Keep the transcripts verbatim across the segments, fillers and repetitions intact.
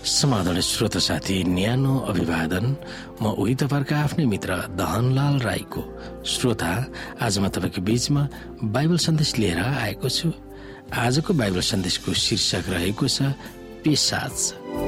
समाधान श्रोता साथी न्यानो अभिवादन। म उही तपाईँका आफ्नै मित्र दहनलाल राईको श्रोता आज म तपाईँको बीचमा बाइबल सन्देश लिएर आएको छु। आजको बाइबल सन्देशको शीर्षक रहेको छ पिशाच।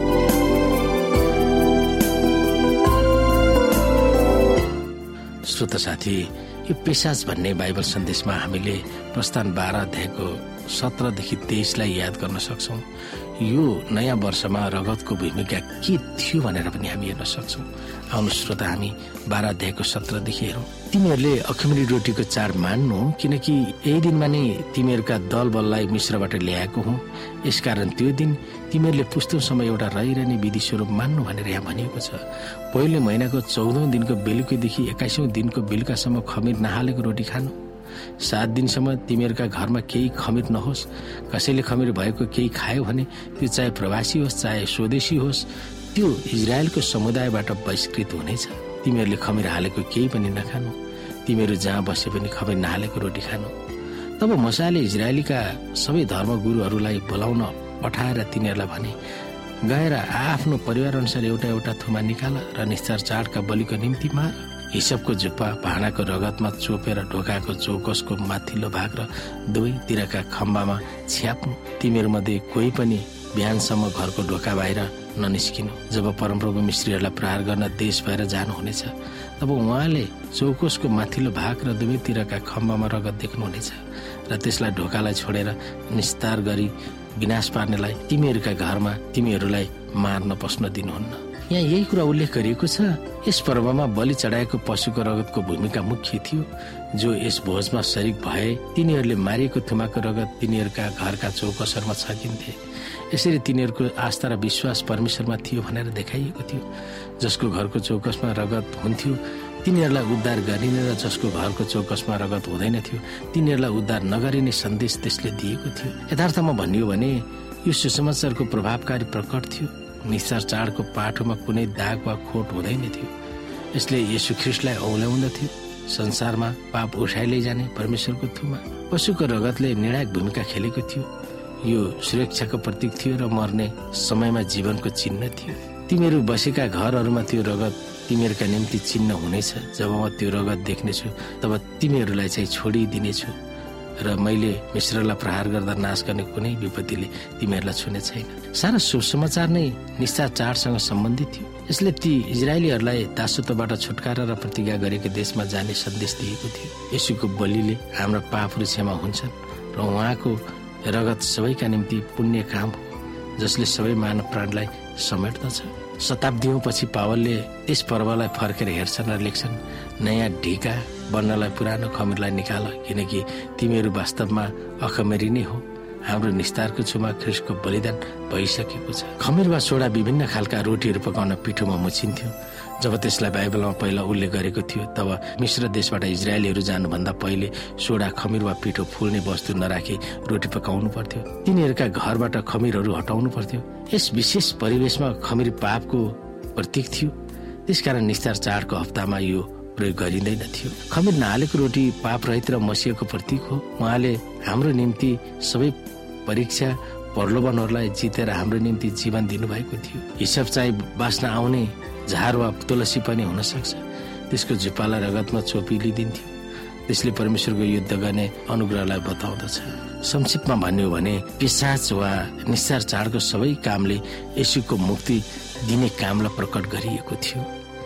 श्रोता साथी, यो पिशाच भन्ने बाइबल सन्देशमा हामीले प्रस्थान बाह्र अध्यायको सत्रदेखि तेइसलाई याद गर्न सक्छौं। यो नयाँ वर्षमा रगतको भूमिका के थियो भनेर पनि हामी हेर्न सक्छौं। आउनु श्रोता, हामी बाह्र अध्यायको सत्रदेखि हेरौं। तिमीहरूले अखमिरी रोटीको चाड मान्नु, किनकि यही दिनमा नै तिमीहरूका दल बललाई मिश्रबाट ल्याएको हुँ। यसकारण त्यो दिन तिमीहरूले पुस्तौंसम्म एउटा रहिरहने विधि स्वरूप मान्नु भनेर यहाँ भनिएको छ। पहिलो महिनाको चौधौं दिनको बेलुकीदेखि एक्काइसौं दिनको बेलुकासम्म खमिर नहालेको रोटी खानु। सात दिनसम्म तिमीहरूका घरमा केही खमिर नहोस्। कसैले खमिर भएको केही खायो भने त्यो चाहे प्रवासी होस् चाहे स्वदेशी होस्, त्यो इजरायलको समुदायबाट बहिष्कृत हुनेछ। तिमीहरूले खमिर हालेको केही पनि नखानु। तिमीहरू जहाँ बसे पनि खमिर नहालेको रोटी खानु। तब मूसाले इजरायलीका सबै धर्मगुरुहरूलाई बोलाउन पठाएर तिनीहरूलाई भने, गएर आफ्नो परिवार अनुसार एउटा एउटा थुमा निकाल र निस्तार चाडका बलिको निम्ति मार। हिसपको झुप्पा भाँडाको रगतमा चोपेर ढोकाको चौकसको माथिल्लो भाग र दुवैतिरका खम्बामा छ्याप्नु। तिमीहरू मध्ये कोही पनि बिहानसम्म घरको ढोका बाहिर ननिस्किनु। जब परमप्रभु मिस्रीहरूलाई प्रहार गर्न देश बाहिर जानुहुनेछ, तब उहाँले चौकसको माथिल्लो भाग र दुवैतिरका खम्बामा रगत देख्नुहुनेछ र त्यसलाई ढोकालाई छोडेर निस्तार गरी विनाश पार्नेलाई तिमीहरूका घरमा तिमीहरूलाई मार्न पस्न दिनुहुन्न। यहाँ यही कुरा उल्लेख गरिएको छ। यस पर्वमा बलि चढाएको पशुको रगतको भूमिका मुख्य थियो। जो यस भोजमा शरीक भए तिनीहरूले मारिएको थुमाको रगत तिनीहरूका घरका चौकसहरूमा छर्किन्थे। यसरी तिनीहरूको आस्था र विश्वास परमेश्वरमा थियो भनेर देखाइएको थियो। जसको घरको चौकसमा रगत हुन्थ्यो तिनीहरूलाई उद्धार गरिने र जसको घरको चौकसमा रगत हुँदैन थियो तिनीहरूलाई उद्धार नगरिने सन्देश त्यसले दिएको थियो। यथार्थमा भनियो भने यो सुसमाचारको प्रभावकारी प्रकट थियो। निस्तार चाडको पाठोमा कुनै दाग वा खोट हुँदैन थियो। यसले यीशु ख्रीष्टलाई औल्याउँदथ्यो। संसारमा पाप उठाइ लैजाने परमेश्वरको थुमा पशुको रगतले निर्णायक भूमिका खेलेको थियो। यो सुरक्षाको प्रतीक थियो र मर्ने समयमा जीवनको चिन्ह थियो। तिमीहरू बसेका घरहरूमा त्यो रगत तिमीहरूका निम्ति चिन्ह हुनेछ। जब म त्यो रगत देख्नेछु तब तिमीहरूलाई चाहिँ छोडिदिनेछु र मैले मिश्रलाई प्रहार गर्दा नाश गर्ने कुनै विपत्तिले तिमीहरूलाई छुने छैन। सारा सुसमाचार नै निस्तार चाडसँग सम्बन्धित थियो। यसले ती इजरायलीहरूलाई दासत्वबाट छुटकारा र प्रतिज्ञा गरेको देशमा जाने सन्देश दिएको थियो। यसुको बलिले हाम्रा पापहरू क्षमा हुन्छन् र उहाँको रगत सबैका निम्ति पुण्य काम हो जसले सबै मानव प्राणलाई समेट्दछ। शताब्दीौं पछि पावलले यस पर्वलाई फर्केर हेर्छन् र लेख्छन्, नयाँ ढिका बन्नलाई पुरानो खमिरलाई निकाल, किनकि तिमीहरू वास्तवमा अखमेरी नै हो। हाम्रो निस्तारको छुमा ख्रीष्टको बलिदान भइसकेको छ। खमिर वा सोडा विभिन्न खालका रोटीहरू पकाउन पिठोमा मुछिन्थ्यो। जब त्यसलाई बाइबलमा पहिला उल्लेख गरेको थियो तब मिश्र देशबाट इजरायलीहरू जानुभन्दा पहिले सोडा, खमिर वा पिठो फुल्ने वस्तु नराखी रोटी पकाउनु पर्थ्यो। तिनीहरूका घरबाट खमिरहरू हटाउनु पर्थ्यो। यस विशेष परिवेशमा खमिर पापको प्रतीक थियो। त्यसकारण निस्तार चाडको हप्तामा यो प्रयोग गरिँदैन थियो। खमिर नहालेको रोटी पाप रहित र मसिएको प्रतीक हो। उहाँले हाम्रो निम्ति सबै परीक्षा प्रलोभनहरूलाई जितेर हाम्रो निम्ति जीवन दिनुभएको थियो। हिसाब चाहिँ बाँच्न आउने झार वा तुलसी पनि हुन सक्छ। त्यसको झुप्पालाई रगतमा चोपिलिदिन्थ्यो। त्यसले परमेश्वरको युद्ध गर्ने अनुग्रहलाई बताउँदछ। संक्षिप्तमा भन्यो भने पिशाच वा निस्तार चाडको सबै कामले येशूको मुक्ति दिने कामलाई प्रकट गरिएको थियो।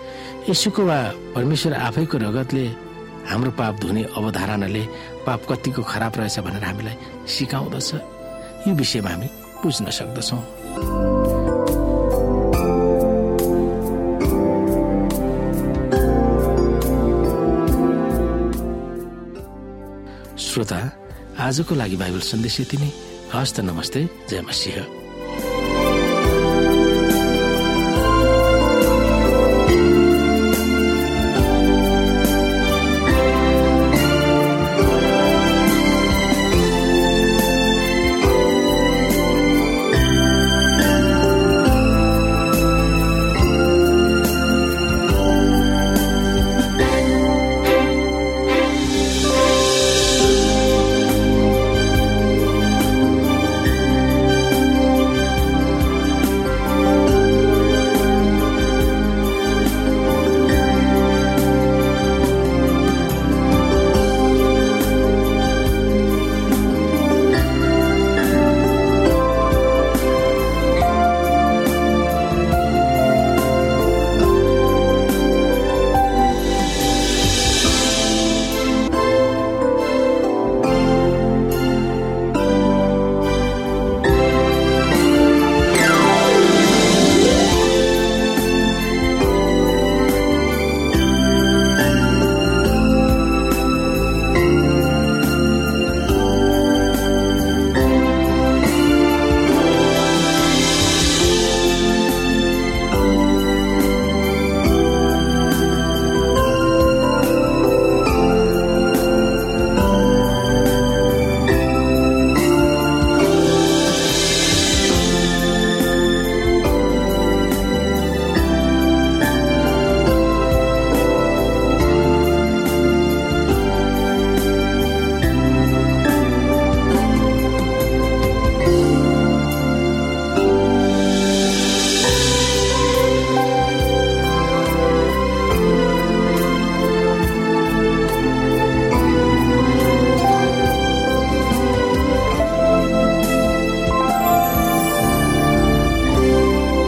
येशूको वा परमेश्वर आफैको रगतले हाम्रो पाप धुने अवधारणाले पाप कतिको खराब रहेछ भनेर हामीलाई सिकाउँदछ। यो विषयमा हामी बुझ्न सक्दछौँ। श्रोता, आजको लागि बाइबल सन्देश यति नै। हस्त नमस्ते, जय मसीह।